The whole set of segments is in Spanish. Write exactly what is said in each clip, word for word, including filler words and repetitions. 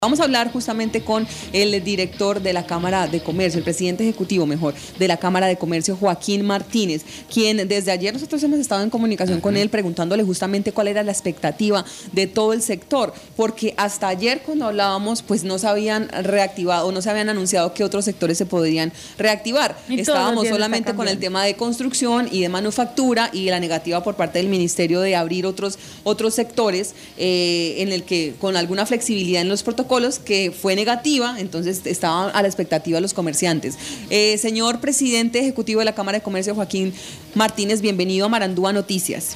Vamos a hablar justamente con el director de la Cámara de Comercio, el presidente ejecutivo, mejor, de la Cámara de Comercio, Joaquín Martínez, quien desde ayer nosotros hemos estado en comunicación uh-huh. con él, preguntándole justamente cuál era la expectativa de todo el sector, porque hasta ayer cuando hablábamos, pues no se habían reactivado, no se habían anunciado que otros sectores se podrían reactivar. Estábamos solamente con el tema de construcción y de manufactura y la negativa por parte del Ministerio de abrir otros, otros sectores eh, en el que con alguna flexibilidad en los protocolos, que fue negativa, entonces estaban a la expectativa los comerciantes. Eh, señor presidente ejecutivo de la Cámara de Comercio, Joaquín Martínez, bienvenido a Marandúa Noticias.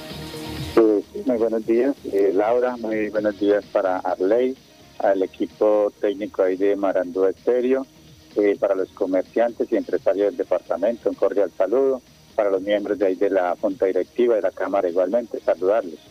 Pues, muy buenos días, eh, Laura, muy buenos días para Arley, al equipo técnico ahí de Marandúa Estéreo, eh, para los comerciantes y empresarios del departamento, un cordial saludo, para los miembros de ahí de la Junta Directiva de la Cámara igualmente, saludarlos.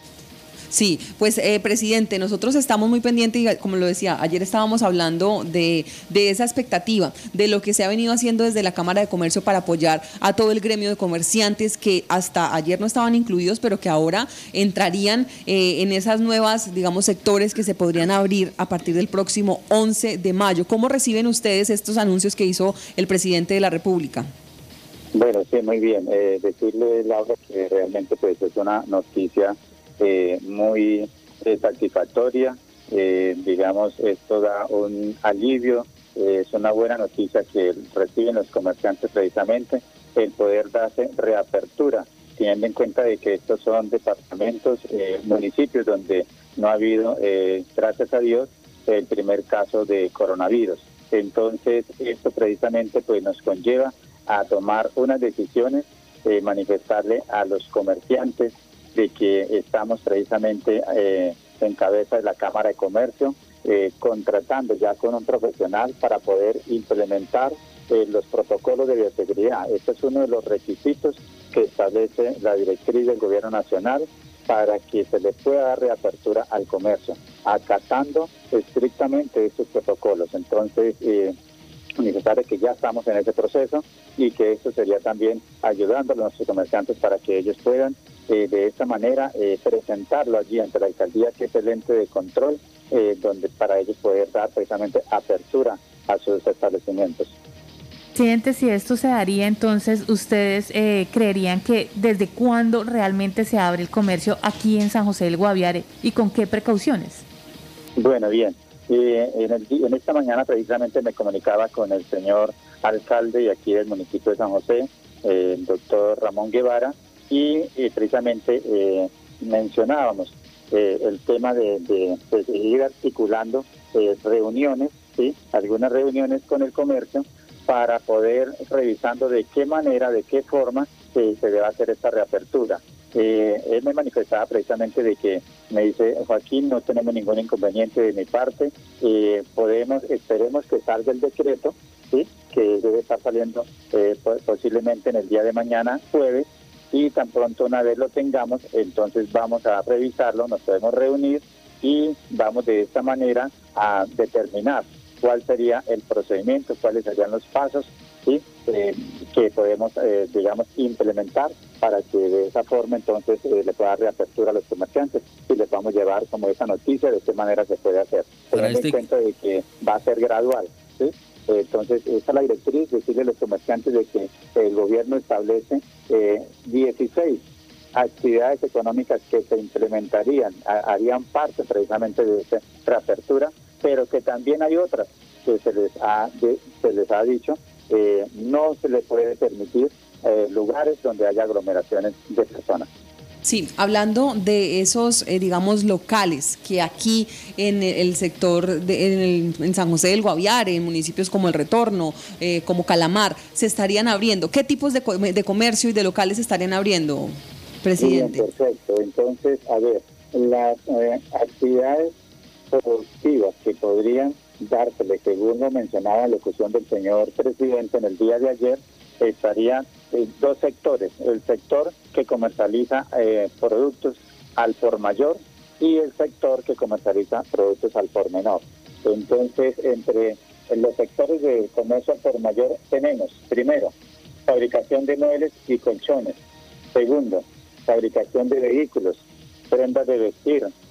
Sí, pues eh, presidente, nosotros estamos muy pendientes y como lo decía, ayer estábamos hablando de, de esa expectativa, de lo que se ha venido haciendo desde la Cámara de Comercio para apoyar a todo el gremio de comerciantes que hasta ayer no estaban incluidos, pero que ahora entrarían eh, en esas nuevas, digamos, sectores que se podrían abrir a partir del próximo once de mayo. ¿Cómo reciben ustedes estos anuncios que hizo el presidente de la República? Bueno, sí, muy bien. Eh, decirle, Laura, que realmente pues es una noticia Eh, muy eh, satisfactoria, eh, digamos, esto da un alivio, eh, es una buena noticia que reciben los comerciantes precisamente, el poder darse reapertura, teniendo en cuenta de que estos son departamentos, eh, municipios donde no ha habido, eh, gracias a Dios, el primer caso de coronavirus. Entonces, esto precisamente pues nos conlleva a tomar unas decisiones, eh, manifestarle a los comerciantes de que estamos precisamente eh, en cabeza de la Cámara de Comercio, eh, contratando ya con un profesional para poder implementar eh, los protocolos de bioseguridad. Este es uno de los requisitos que establece la directriz del Gobierno Nacional para que se le pueda dar reapertura al comercio, acatando estrictamente estos protocolos. Entonces, eh, necesario que ya estamos en ese proceso y que esto sería también ayudando a nuestros comerciantes para que ellos puedan eh, de esta manera eh, presentarlo allí ante la alcaldía, que es el ente de control, eh, donde para ellos poder dar precisamente apertura a sus establecimientos. Presidente, si esto se daría, entonces ustedes eh, creerían que desde cuándo realmente se abre el comercio aquí en San José del Guaviare y con qué precauciones. Bueno, bien. Eh, en, el, en esta mañana precisamente me comunicaba con el señor alcalde de aquí del municipio de San José, eh, el doctor Ramón Guevara, y eh, precisamente eh, mencionábamos eh, el tema de, de, de seguir articulando eh, reuniones, ¿sí? algunas reuniones con el comercio para poder revisando de qué manera, de qué forma eh, se debe hacer esta reapertura. Eh, él me manifestaba precisamente de que me dice, Joaquín, no tenemos ningún inconveniente de mi parte, eh, podemos, esperemos que salga el decreto, ¿sí? que debe estar saliendo eh, posiblemente en el día de mañana, jueves, y tan pronto una vez lo tengamos, entonces vamos a revisarlo, nos podemos reunir y vamos de esta manera a determinar cuál sería el procedimiento, cuáles serían los pasos, ¿sí? eh, que podemos, eh, digamos, implementar para que de esa forma entonces eh, le pueda dar reapertura a los comerciantes y les vamos a llevar como esa noticia de qué manera se puede hacer. Teniendo este... en cuenta de que va a ser gradual, ¿sí? Eh, entonces, esa es la directriz, decirle a los comerciantes de que el gobierno establece eh, dieciséis actividades económicas que se implementarían, a, harían parte precisamente de esa reapertura, pero que también hay otras que se les ha, de, se les ha dicho, eh, no se les puede permitir eh, lugares donde haya aglomeraciones de personas. Sí, hablando de esos, eh, digamos, locales que aquí en el sector, de, en, el, en San José del Guaviare, en municipios como El Retorno, eh, como Calamar, se estarían abriendo. ¿Qué tipos de, de comercio y de locales se estarían abriendo, presidente? Bien, perfecto. Entonces, a ver, las eh, actividades productivas que podrían dársele, según lo mencionaba en la locución del señor presidente en el día de ayer, estarían eh, dos sectores, el sector que comercializa eh, productos al por mayor y el sector que comercializa productos al por menor. Entonces, entre los sectores de comercio al por mayor tenemos, primero, fabricación de muebles y colchones. Segundo, fabricación de vehículos, prendas de vestir,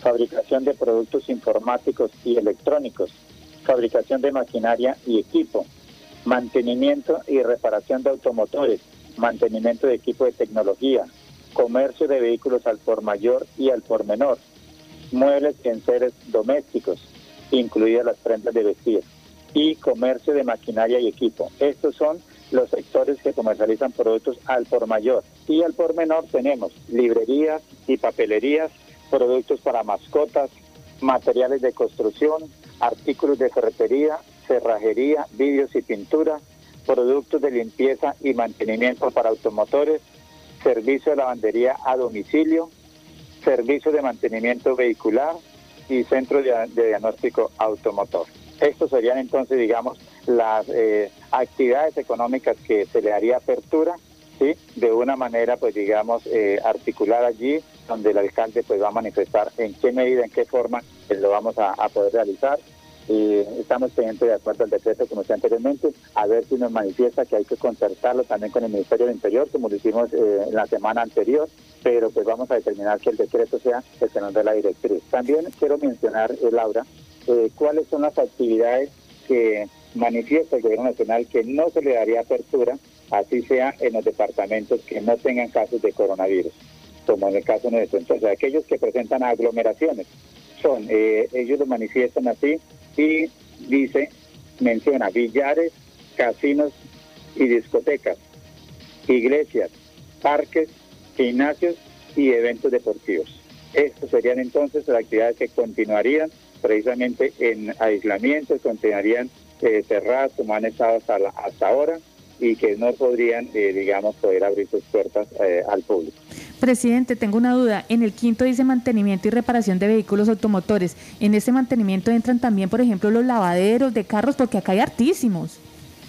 fabricación de productos informáticos y electrónicos, fabricación de maquinaria y equipo, mantenimiento y reparación de automotores, mantenimiento de equipo de tecnología, comercio de vehículos al por mayor y al por menor, muebles y enseres domésticos, incluidas las prendas de vestir, y comercio de maquinaria y equipo. Estos son los sectores que comercializan productos al por mayor. Y al por menor tenemos librerías y papelerías, productos para mascotas, materiales de construcción, artículos de ferretería, cerrajería, vidrios y pintura, productos de limpieza y mantenimiento para automotores, servicio de lavandería a domicilio, servicio de mantenimiento vehicular y centro de, de diagnóstico automotor. Estos serían entonces, digamos, las eh, actividades económicas que se le haría apertura, ¿sí? De una manera, pues digamos, eh, articular allí, donde el alcalde pues va a manifestar en qué medida, en qué forma pues, lo vamos a, a poder realizar. Y estamos pendientes de acuerdo al decreto, como decía anteriormente, a ver si nos manifiesta que hay que concertarlo también con el Ministerio del Interior, como lo hicimos eh, en la semana anterior, pero pues vamos a determinar que el decreto sea el que nos dé la directriz. También quiero mencionar, eh, Laura, eh, cuáles son las actividades que manifiesta el Gobierno Nacional que no se le daría apertura, así sea en los departamentos que no tengan casos de coronavirus, como en el caso nuestro. Entonces, aquellos que presentan aglomeraciones, son, eh, ellos lo manifiestan así, y dice, menciona billares, casinos y discotecas, iglesias, parques, gimnasios y eventos deportivos. Estas serían entonces las actividades que continuarían precisamente en aislamiento, continuarían eh, cerradas como han estado hasta, la, hasta ahora, y que no podrían, eh, digamos, poder abrir sus puertas eh, al público. Presidente, tengo una duda. En el quinto dice mantenimiento y reparación de vehículos automotores. ¿En ese mantenimiento entran también, por ejemplo, los lavaderos de carros? Porque acá hay hartísimos.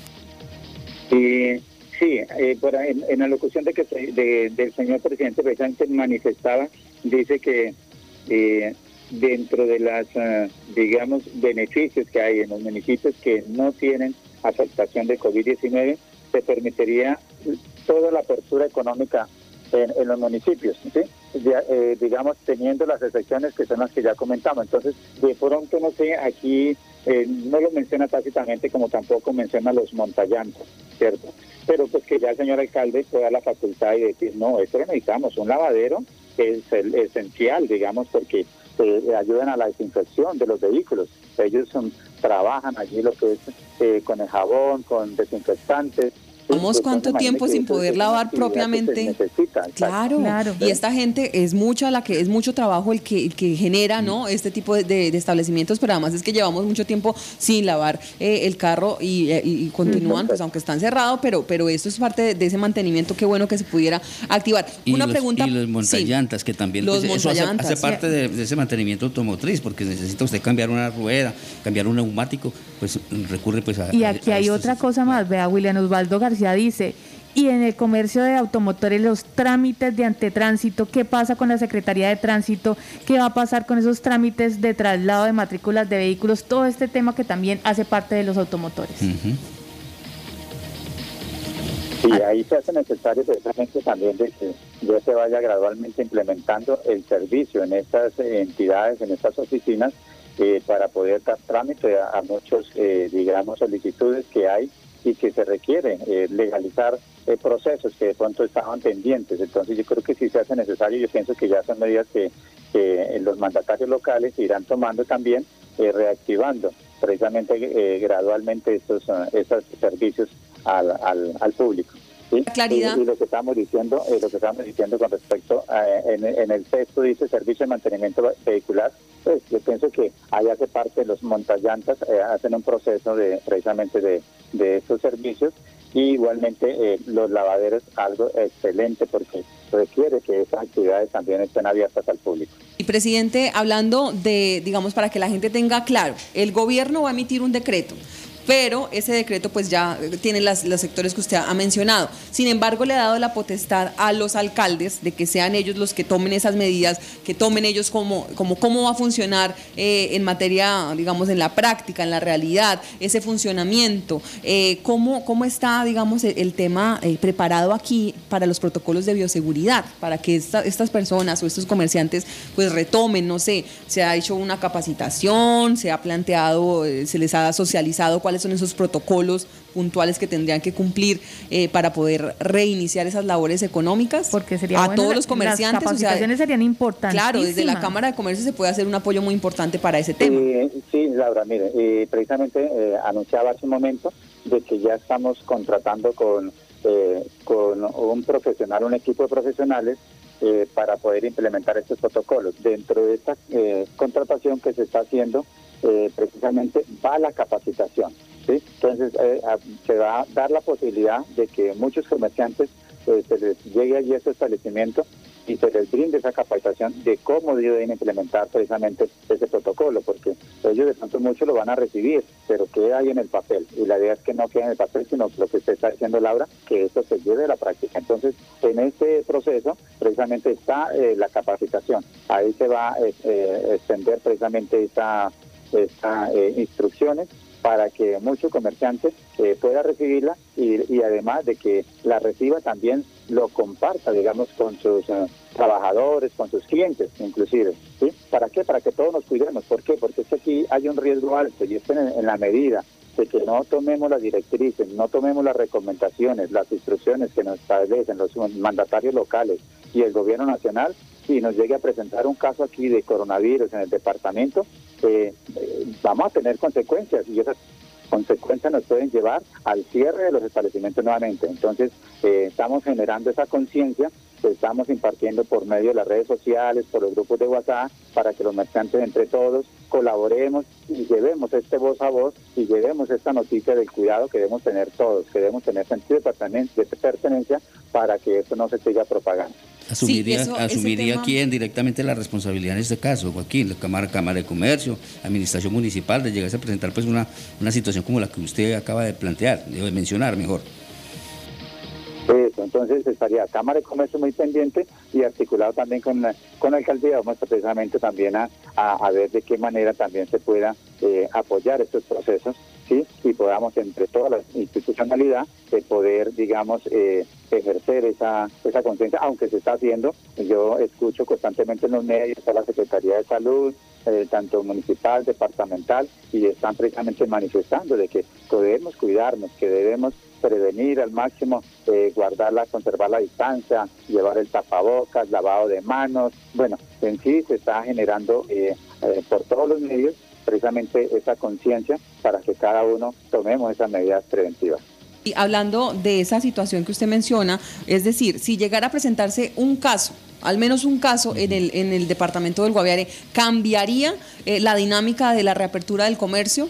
Y, sí, eh, por, en, en la locución de que de, del señor presidente precisamente manifestaba, dice que eh, dentro de las, uh, digamos, beneficios que hay en los municipios que no tienen afectación de COVID diecinueve, se permitiría toda la apertura económica en, en los municipios, ¿sí? Ya, eh, digamos, teniendo las excepciones que son las que ya comentamos. Entonces, de pronto, no sé, aquí eh, no lo menciona tácitamente, como tampoco menciona los montallantas, ¿cierto? Pero pues que ya el señor alcalde pueda la facultad y decir, no, esto lo necesitamos, un lavadero es el esencial, digamos, porque eh, ayudan a la desinfección de los vehículos. Ellos son, trabajan allí lo que es eh, con el jabón, con desinfectantes. ¿Vamos cuánto tiempo sin poder lavar propiamente? Claro, claro, y esta gente es mucha la que es mucho trabajo el que, el que genera, ¿no? Este tipo de, de, de establecimientos, pero además es que llevamos mucho tiempo sin lavar eh, el carro y, y, y continúan, pues aunque están cerrados, pero pero esto es parte de, de ese mantenimiento. Qué bueno que se pudiera activar. Y Una los, pregunta. Y los montallantas, sí, que también los pues, eso hace, hace parte sí. de, de ese mantenimiento automotriz, porque necesita usted cambiar una rueda, cambiar un neumático, pues recurre pues a... Y aquí a, a hay estos, otra cosa más, vea, William Osvaldo García dice... Y en el comercio de automotores, los trámites de antetránsito, ¿qué pasa con la Secretaría de Tránsito? ¿Qué va a pasar con esos trámites de traslado de matrículas de vehículos? Todo este tema que también hace parte de los automotores. Uh-huh. Y ahí se hace necesario precisamente también de que ya se vaya gradualmente implementando el servicio en estas entidades, en estas oficinas, eh, para poder dar trámite a, a muchos, eh, digamos, solicitudes que hay y que se requieren eh, legalizar eh, procesos que de pronto estaban pendientes. Entonces yo creo que sí se hace necesario, yo pienso que ya son medidas que, que los mandatarios locales irán tomando también, eh, reactivando precisamente eh, gradualmente estos, uh, estos servicios al, al, al público. ¿Sí? Claridad. Y, y lo que estamos diciendo, eh, lo que estamos diciendo con respecto a, en, en el texto dice servicio de mantenimiento vehicular, pues yo pienso que ahí hace parte de los montallantas, eh, hacen un proceso de precisamente de, de estos servicios, y igualmente eh, los lavaderos, algo excelente porque requiere que esas actividades también estén abiertas al público. Y presidente, hablando de, digamos, para que la gente tenga claro, el gobierno va a emitir un decreto pero ese decreto pues ya tiene las, los sectores que usted ha mencionado. Sin embargo, le ha dado la potestad a los alcaldes de que sean ellos los que tomen esas medidas, que tomen ellos como, como cómo va a funcionar eh, en materia, digamos, en la práctica, en la realidad, ese funcionamiento, eh, cómo, cómo está, digamos, el, el tema eh, preparado aquí para los protocolos de bioseguridad, para que esta, estas personas o estos comerciantes pues retomen, no sé, se ha hecho una capacitación, se ha planteado, eh, se les ha socializado cuáles son esos protocolos puntuales que tendrían que cumplir eh, para poder reiniciar esas labores económicas. Porque sería a bueno, todos los comerciantes. Las capacitaciones o sea, serían importantes. Claro, desde la Cámara de Comercio se puede hacer un apoyo muy importante para ese tema. Eh, sí, Laura, mire, eh, precisamente eh, anunciaba hace un momento de que ya estamos contratando con, eh, con un profesional, un equipo de profesionales eh, para poder implementar estos protocolos. Dentro de esta eh, contratación que se está haciendo, eh, precisamente va la capacitación. ¿Sí? Entonces eh, a, se va a dar la posibilidad de que muchos comerciantes eh, se les llegue allí a su establecimiento y se les brinde esa capacitación de cómo deben implementar precisamente ese protocolo, porque ellos de pronto mucho lo van a recibir, pero queda ahí en el papel, y la idea es que no quede en el papel, sino lo que usted está diciendo, Laura, que esto se lleve a la práctica. Entonces, en este proceso precisamente está eh, la capacitación, ahí se va a eh, eh, extender precisamente esa, esa eh, instrucciones para que muchos comerciantes eh, puedan recibirla y, y además de que la reciba también lo comparta, digamos, con sus uh, trabajadores, con sus clientes inclusive. ¿Sí? ¿Para qué? Para que todos nos cuidemos. ¿Por qué? Porque es que aquí hay un riesgo alto y es en, en la medida de que no tomemos las directrices, no tomemos las recomendaciones, las instrucciones que nos establecen los mandatarios locales y el gobierno nacional, y nos llegue a presentar un caso aquí de coronavirus en el departamento, eh, eh, vamos a tener consecuencias y esas consecuencias nos pueden llevar al cierre de los establecimientos nuevamente. Entonces, eh, estamos generando esa conciencia que estamos impartiendo por medio de las redes sociales, por los grupos de WhatsApp, para que los mercantes entre todos colaboremos y llevemos este voz a voz y llevemos esta noticia del cuidado que debemos tener todos, que debemos tener sentido de pertenencia para que esto no se siga propagando. Asumiría, sí, eso, asumiría tema... quién directamente la responsabilidad en este caso, Joaquín, la Cámara, Cámara de Comercio, Administración Municipal, de llegarse a presentar pues una, una situación como la que usted acaba de plantear, de mencionar mejor. Eso, entonces estaría Cámara de Comercio muy pendiente y articulado también con la, con la alcaldía, vamos precisamente también a, a, a ver de qué manera también se pueda eh, apoyar estos procesos, ¿sí? Y podamos entre toda la institucionalidad de poder, digamos, eh, ejercer esa esa conciencia, aunque se está haciendo. Yo escucho constantemente en los medios a la Secretaría de Salud, eh, tanto municipal, departamental, y están precisamente manifestando de que debemos cuidarnos, que debemos prevenir al máximo, eh, guardarla, conservar la distancia, llevar el tapabocas, lavado de manos. Bueno, en sí se está generando eh, eh, por todos los medios precisamente esa conciencia para que cada uno tomemos esas medidas preventivas. Y hablando de esa situación que usted menciona, es decir, si llegara a presentarse un caso, al menos un caso en el en el departamento del Guaviare, ¿cambiaría eh, la dinámica de la reapertura del comercio?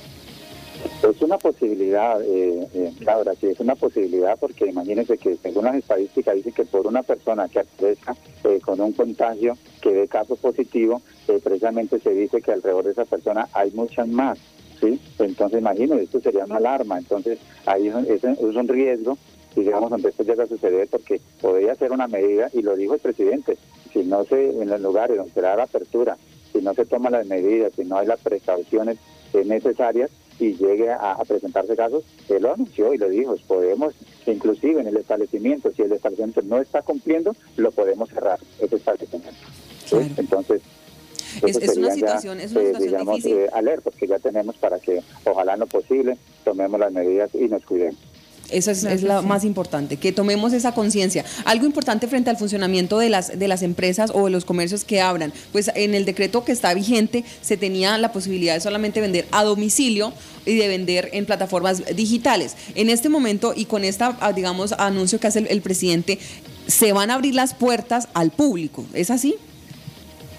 Es una posibilidad, eh, eh, Laura, sí, es una posibilidad, porque imagínense que según las estadísticas dice que por una persona que aparezca eh, con un contagio, que dé caso positivo, eh, precisamente se dice que alrededor de esa persona hay muchas más, ¿sí? Entonces imagínense, esto sería una alarma, entonces ahí es, es un riesgo, digamos, donde esto llega a suceder, porque podría ser una medida, y lo dijo el presidente, si no se, en los lugares donde se da la apertura, si no se toman las medidas, si no hay las precauciones eh, necesarias, y llegue a, a presentarse casos, él lo anunció y lo dijo, podemos, inclusive en el establecimiento, si el establecimiento no está cumpliendo, lo podemos cerrar, ese establecimiento. ¿Sí? Claro. Entonces, es, es una situación, ya, es una situación eh, digamos, difícil. Eh, alertas que ya tenemos para que, ojalá en lo posible, tomemos las medidas y nos cuidemos. Eso es, es lo más importante, que tomemos esa conciencia. Algo importante frente al funcionamiento de las de las empresas o de los comercios que abran, pues en el decreto que está vigente se tenía la posibilidad de solamente vender a domicilio y de vender en plataformas digitales. En este momento y con esta, digamos, anuncio que hace el, el presidente, se van a abrir las puertas al público, ¿es así?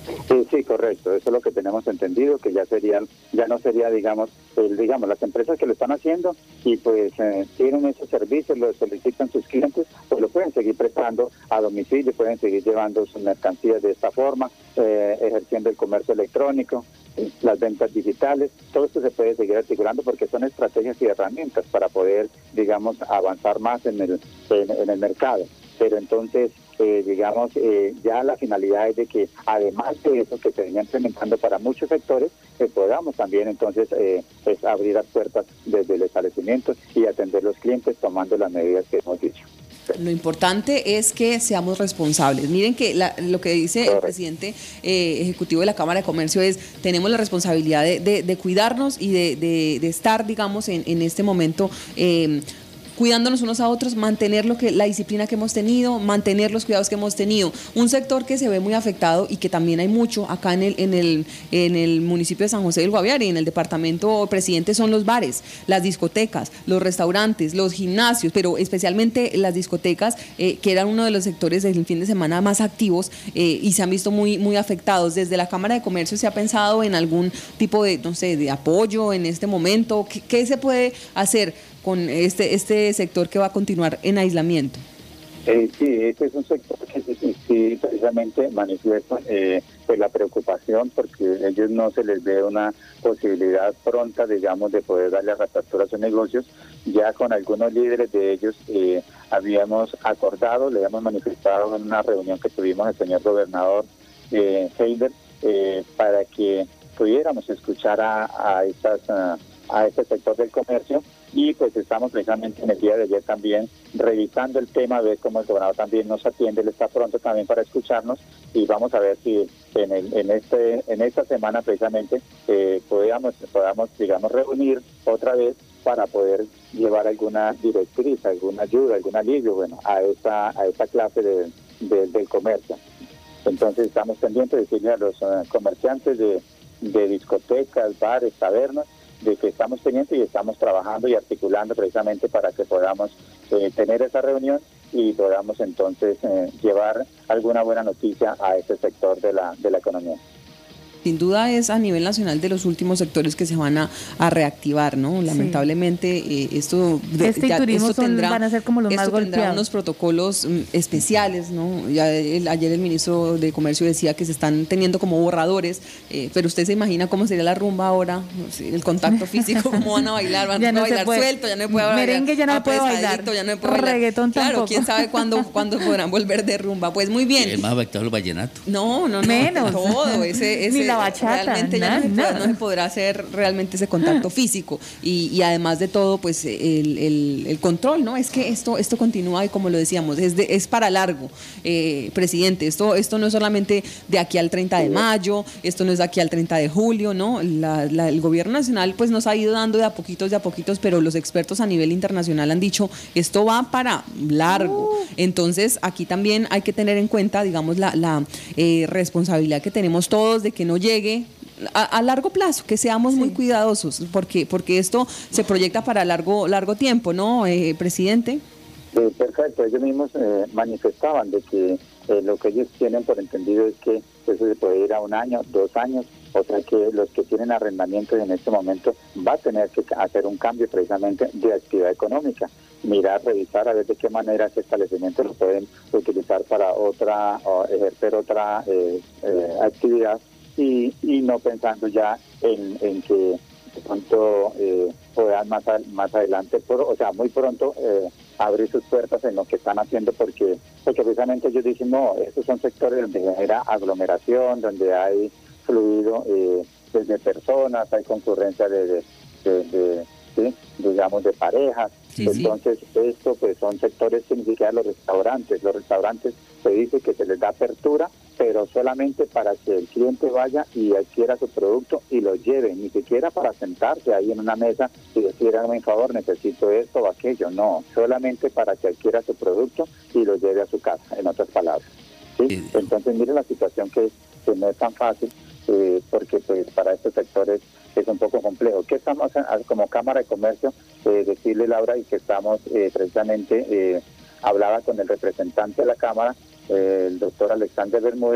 Sí, sí, correcto. Eso es lo que tenemos entendido, que ya serían, ya no sería, digamos, el, digamos, las empresas que lo están haciendo y pues eh, tienen esos servicios, lo solicitan sus clientes, pues lo pueden seguir prestando a domicilio, pueden seguir llevando sus mercancías de esta forma, eh, ejerciendo el comercio electrónico, eh, las ventas digitales, todo esto se puede seguir articulando porque son estrategias y herramientas para poder, digamos, avanzar más en el, en, en el mercado. Pero entonces, eh, digamos, eh, ya la finalidad es de que además de eso que se venía implementando para muchos sectores, eh, podamos también entonces eh, pues, abrir las puertas desde el establecimiento y atender los clientes tomando las medidas que hemos dicho. Lo importante es que seamos responsables. Miren que la, lo que dice el presidente eh, ejecutivo de la Cámara de Comercio es, tenemos la responsabilidad de, de, de cuidarnos y de, de, de estar, digamos, en, en este momento eh, cuidándonos unos a otros, mantener lo que la disciplina que hemos tenido, mantener los cuidados que hemos tenido. Un sector que se ve muy afectado y que también hay mucho acá en el en el en el municipio de San José del Guaviare y en el departamento presidente son los bares, las discotecas, los restaurantes, los gimnasios, pero especialmente las discotecas eh, que eran uno de los sectores del fin de semana más activos eh, y se han visto muy muy afectados. Desde la Cámara de Comercio se ha pensado en algún tipo de, no sé, de apoyo en este momento. ¿Qué, qué se puede hacer con este este sector que va a continuar en aislamiento? Eh, sí, este es un sector que sí, sí precisamente manifiesta eh, pues la preocupación porque a ellos no se les ve una posibilidad pronta, digamos, de poder darle reapertura a sus negocios. Ya con algunos líderes de ellos eh, habíamos acordado, le habíamos manifestado en una reunión que tuvimos el señor gobernador eh, Heider, eh, para que pudiéramos escuchar a, a estas a, a este sector del comercio. Y pues estamos precisamente en el día de ayer también revisando el tema, a ver cómo el gobernador también nos atiende, él está pronto también para escucharnos y vamos a ver si en el, en este en esta semana precisamente eh, podamos, podamos, digamos, reunir otra vez para poder llevar alguna directriz, alguna ayuda, algún alivio, bueno, a esta, a esta clase de, de, del comercio. Entonces estamos pendientes de decirle a los uh, comerciantes de, de discotecas, bares, tabernas, de que estamos pendientes y estamos trabajando y articulando precisamente para que podamos eh, tener esa reunión y podamos entonces eh, llevar alguna buena noticia a este sector de la de la economía. Sin duda es a nivel nacional de los últimos sectores que se van a, a reactivar, ¿no? Lamentablemente eh, esto, de, este ya, turismo esto tendrá, son, van a ser como los más tendrá golpeados. unos protocolos um, especiales, ¿no? Ya el, ayer el ministro de Comercio decía que se están teniendo como borradores, eh, pero usted se imagina cómo sería la rumba ahora, el contacto físico, cómo van a bailar, van ya a no bailar puede, suelto, ya no puede bailar, merengue ya no puede bailar, ya no puede bailar. Reggaetón claro, tampoco. quién sabe cuándo, cuándo podrán volver de rumba. Pues muy bien. El más afectado el vallenato. No, no, no. Menos. Todo, ese, ese, ni la bachata. Realmente ya nada, no, se puede, nada. no se podrá hacer realmente ese contacto físico y, y además de todo, pues el, el, el control, ¿no? Es que esto esto continúa y como lo decíamos, es, de, es para largo, eh, presidente. Esto esto no es solamente de aquí al treinta de mayo, esto no es de aquí al treinta de julio, ¿no? La, la, el gobierno nacional pues nos ha ido dando de a poquitos, de a poquitos, pero los expertos a nivel internacional han dicho, esto va para largo. Entonces, aquí también hay que tener en cuenta, digamos, la, la eh, responsabilidad que tenemos todos de que no llegue A, a largo plazo, que seamos sí. muy cuidadosos, porque porque esto se proyecta para largo largo tiempo, ¿no, eh, presidente? Sí, perfecto. Ellos mismos eh, manifestaban de que eh, lo que ellos tienen por entendido es que eso se puede ir a un año, dos años, o sea que los que tienen arrendamientos en este momento va a tener que hacer un cambio precisamente de actividad económica, mirar, revisar a ver de qué manera ese establecimiento lo pueden utilizar para otra, o ejercer otra eh, eh, actividad. Y, y no pensando ya en, en que de pronto eh, puedan más, a, más adelante, por, o sea, muy pronto eh, abrir sus puertas en lo que están haciendo, porque, porque precisamente ellos dicen, no, estos son sectores donde genera aglomeración, donde hay fluido eh, desde personas, hay concurrencia de, de, de, de ¿sí? digamos, de parejas. Sí, Entonces, sí. esto pues son sectores que ni siquiera los restaurantes, los restaurantes se dice que se les da apertura, pero solamente para que el cliente vaya y adquiera su producto y lo lleve, ni siquiera para sentarse ahí en una mesa y decir, hágame un favor, necesito esto o aquello, no, solamente para que adquiera su producto y lo lleve a su casa, en otras palabras. ¿sí? Sí. Entonces, mire la situación que, que no es tan fácil, eh, porque pues para estos sectores es un poco complejo. ¿Qué estamos como Cámara de Comercio? Eh, decirle, Laura, y que estamos eh, precisamente, eh, hablaba con el representante de la Cámara, eh, el doctor Alexander Bermúdez,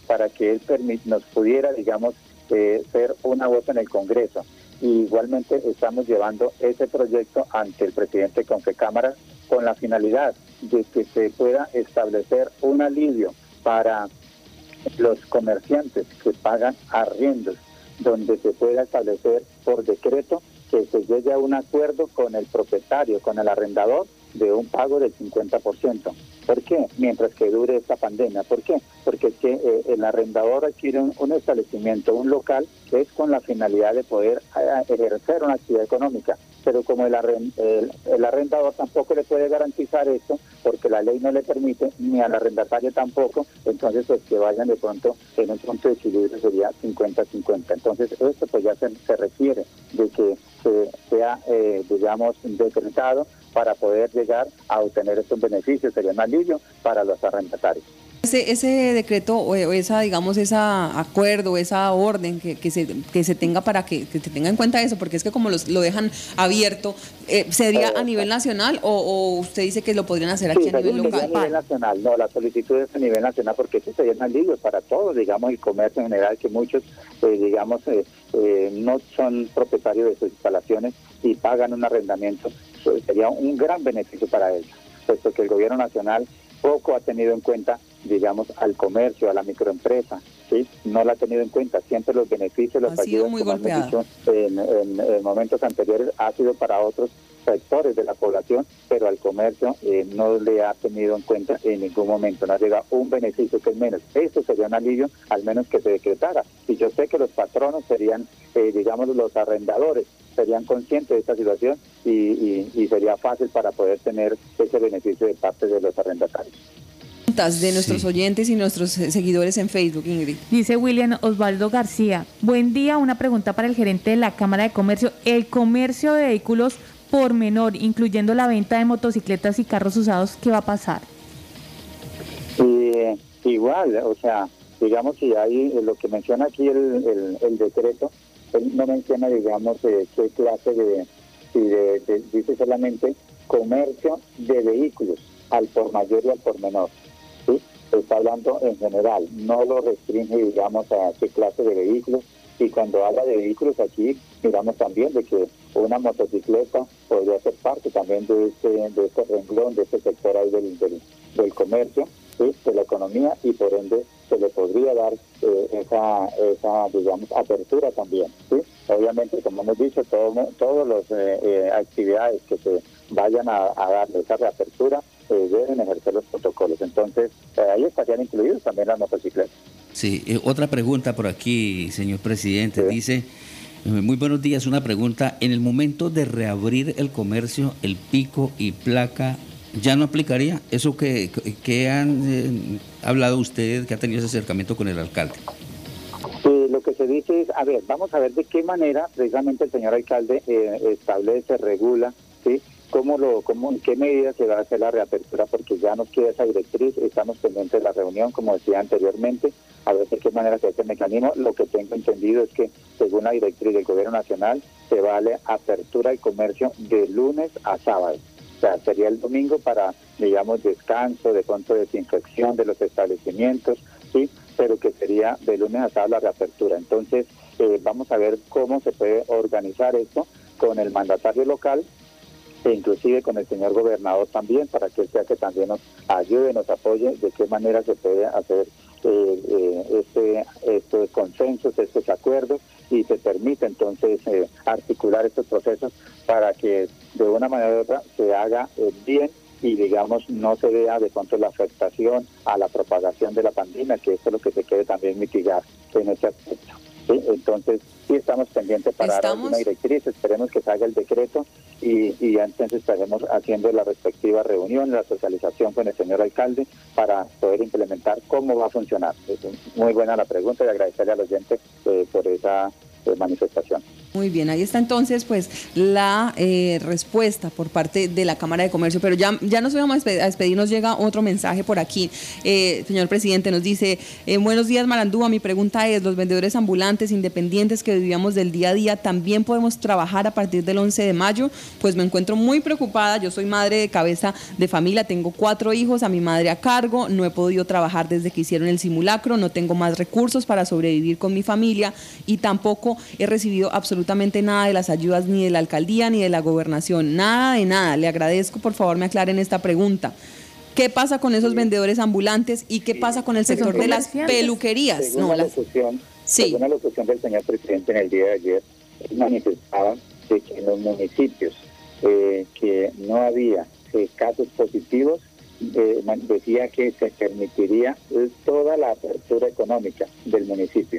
para que él nos pudiera, digamos, eh, ser una voz en el Congreso. Y igualmente estamos llevando ese proyecto ante el presidente de Confecámara con la finalidad de que se pueda establecer un alivio para los comerciantes que pagan arriendos, donde se pueda establecer por decreto que se llegue a un acuerdo con el propietario, con el arrendador, de un pago del cincuenta por ciento. ¿Por qué? Mientras que dure esta pandemia. ¿Por qué? Porque es que eh, el arrendador adquiere un, un establecimiento, un local, que es con la finalidad de poder eh, ejercer una actividad económica. Pero como el, arrend, el, el arrendador tampoco le puede garantizar esto, porque la ley no le permite, ni al arrendatario tampoco, entonces pues que vayan de pronto en un punto de equilibrio sería cincuenta cincuenta. Entonces esto pues ya se, se requiere de que se sea, eh, digamos, decretado para poder llegar a obtener estos beneficios, sería un alivio para los arrendatarios. Ese, ese decreto o esa, digamos, ese acuerdo, esa orden que, que, se, que se tenga para que, que se tenga en cuenta eso, porque es que como los, lo dejan abierto, eh, ¿sería a nivel nacional o, o usted dice que lo podrían hacer aquí sí, a nivel local? A nivel nacional, no, la solicitud es a nivel nacional porque eso sería un alivio para todos, digamos, el comercio en general, que muchos, eh, digamos, eh, eh, no son propietarios de sus instalaciones y pagan un arrendamiento, pues sería un gran beneficio para ellos, puesto que el gobierno nacional poco ha tenido en cuenta, digamos, al comercio, a la microempresa, ¿sí? No la ha tenido en cuenta. Siempre los beneficios, los ayudas, como hemos dicho en, en, en momentos anteriores, ha sido para otros sectores de la población, pero al comercio eh, no le ha tenido en cuenta en ningún momento. No ha llegado un beneficio que es menos. Eso sería un alivio, al menos que se decretara. Y yo sé que los patronos serían, eh, digamos, los arrendadores, serían conscientes de esta situación y, y, y sería fácil para poder tener ese beneficio de parte de los arrendatarios. De nuestros sí. oyentes y nuestros seguidores en Facebook, Ingrid. Dice William Osvaldo García, buen día, una pregunta para el gerente de la Cámara de Comercio. El comercio de vehículos por menor, incluyendo la venta de motocicletas y carros usados, ¿qué va a pasar? Eh, igual, o sea, digamos que hay lo que menciona aquí el, el, el decreto, él no menciona, digamos, eh, qué clase de, de, de, dice solamente comercio de vehículos, al por mayor y al por menor, ¿sí? Está hablando en general, no lo restringe, digamos, a qué clase de vehículos, y cuando habla de vehículos aquí, miramos también de que una motocicleta podría ser parte también de este, de este renglón, de este sector ahí del, del, del comercio, ¿sí? De la economía, y por ende se le podría dar eh, esa, esa, digamos, apertura también, ¿sí? Obviamente, como hemos dicho, todas todo las eh, eh, actividades que se vayan a, a dar esa reapertura eh, deben ejercer los protocolos. Entonces, eh, ahí estarían incluidos también las motocicletas. Sí, eh, otra pregunta por aquí, señor presidente. Sí. Dice, eh, muy buenos días, una pregunta. En el momento de reabrir el comercio, el pico y placa, ¿ya no aplicaría? ¿Eso que, que han eh, hablado ustedes, que ha tenido ese acercamiento con el alcalde? Eh, lo que se dice es, a ver, vamos a ver de qué manera precisamente el señor alcalde eh, establece, regula, ¿sí? ¿Cómo lo, cómo, en qué medida se va a hacer la reapertura? Porque ya nos queda esa directriz, estamos pendientes de la reunión, como decía anteriormente, a ver de qué manera se hace el mecanismo. Lo que tengo entendido es que, según la directriz del gobierno nacional, se vale apertura del comercio de lunes a sábado. O sea, sería el domingo para, digamos, descanso, de pronto desinfección de los establecimientos, sí, pero que sería de lunes a sábado la reapertura. Entonces, eh, vamos a ver cómo se puede organizar esto con el mandatario local, e inclusive con el señor gobernador también, para que él sea que también nos ayude, nos apoye, de qué manera se puede hacer eh, eh, este, estos consensos, estos acuerdos, y se permite entonces eh, articular estos procesos para que de una manera u otra se haga eh, bien y, digamos, no se vea de pronto la afectación a la propagación de la pandemia, que esto es lo que se quiere también mitigar en ese aspecto. ¿Sí? Entonces, sí estamos pendientes para dar una directriz, esperemos que salga el decreto y, y entonces estaremos haciendo la respectiva reunión, la socialización con el señor alcalde para poder implementar cómo va a funcionar. Es muy buena la pregunta y agradecerle al oyente eh, por esa eh, manifestación. Muy bien, ahí está entonces pues la eh, respuesta por parte de la Cámara de Comercio, pero ya, ya nos vamos a despedir, nos llega otro mensaje por aquí. Eh, señor presidente, nos dice, eh, buenos días Marandúa, mi pregunta es, los vendedores ambulantes independientes que vivíamos del día a día, ¿también podemos trabajar a partir del once de mayo? Pues me encuentro muy preocupada, yo soy madre de cabeza de familia, tengo cuatro hijos, a mi madre a cargo, no he podido trabajar desde que hicieron el simulacro, no tengo más recursos para sobrevivir con mi familia y tampoco he recibido absolutamente nada de las ayudas ni de la alcaldía ni de la gobernación, nada de nada. Le agradezco, por favor, me aclaren esta pregunta. ¿Qué pasa con esos vendedores ambulantes y qué pasa con el sector de las peluquerías? Según, no, la las... locución, sí. según la locución del señor presidente en el día de ayer, él manifestaba de que en los municipios eh, que no había eh, casos positivos, eh, decía que se permitiría toda la apertura económica del municipio,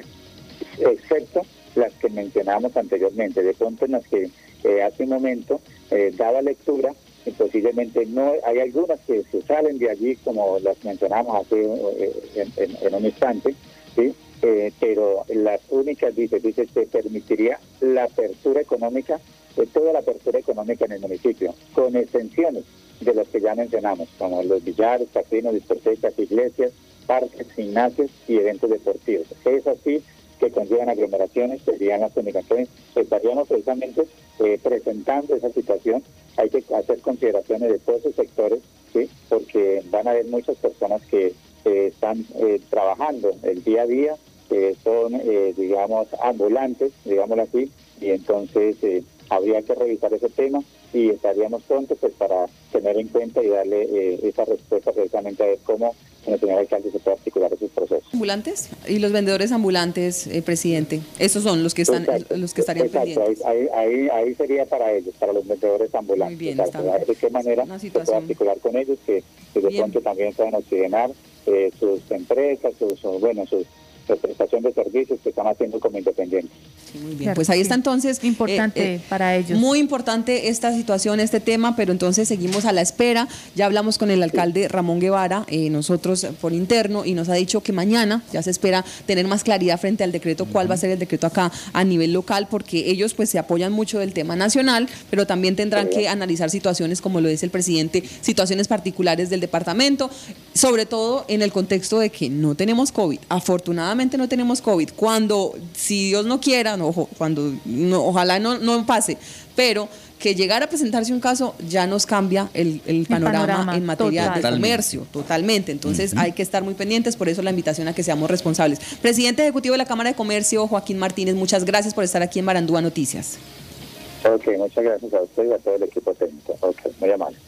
excepto las que mencionamos anteriormente, de pronto en las que eh, hace un momento eh, daba lectura, y posiblemente no, hay algunas que se salen de allí, como las mencionamos hace eh, en, en, en un instante, ¿sí? Eh, pero las únicas, dice, dice, se permitiría la apertura económica, eh, toda la apertura económica en el municipio, con exenciones de las que ya mencionamos, como los billares, casinos, discotecas, iglesias, parques, gimnasios y eventos deportivos. Es así que conllevan aglomeraciones, serían las comunicaciones, estaríamos precisamente eh, presentando esa situación. Hay que hacer consideraciones de todos esos sectores, ¿sí? Porque van a haber muchas personas que eh, están eh, trabajando el día a día, que son, eh, digamos, ambulantes, digámoslo así, y entonces eh, habría que revisar ese tema y estaríamos prontos pues para tener en cuenta y darle eh, esa respuesta precisamente a ver cómo el señor alcalde se puede articular esos procesos. ¿Ambulantes? ¿Y los vendedores ambulantes, eh, presidente? Esos son los que están, exacto, los que estarían exacto, pendientes. Ahí, ahí, ahí sería para ellos, para los vendedores ambulantes. Muy bien, exacto, de qué manera se puede articular con ellos, que, que de pronto también puedan oxigenar eh, sus empresas, sus, sus bueno, sus de prestación de servicios que están haciendo como independientes. Sí, muy bien, claro, pues ahí está entonces. Importante eh, eh, para ellos. Muy importante esta situación, este tema, pero entonces seguimos a la espera. Ya hablamos con el alcalde Ramón Guevara, eh, nosotros por interno, y nos ha dicho que mañana ya se espera tener más claridad frente al decreto, uh-huh. cuál va a ser el decreto acá a nivel local, porque ellos pues se apoyan mucho del tema nacional, pero también tendrán sí. que analizar situaciones, como lo dice el presidente, situaciones particulares del departamento, sobre todo en el contexto de que no tenemos COVID, afortunadamente no tenemos COVID, cuando, si Dios no quiera, no, cuando no, ojalá no, no pase, pero que llegara a presentarse un caso ya nos cambia el, el, panorama, el panorama en materia total. de comercio, totalmente, entonces uh-huh. hay que estar muy pendientes, por eso la invitación a que seamos responsables. Presidente Ejecutivo de la Cámara de Comercio, Joaquín Martínez, muchas gracias por estar aquí en Marandúa Noticias. Ok, muchas gracias a usted y a todo el equipo técnico. Ok, muy amable.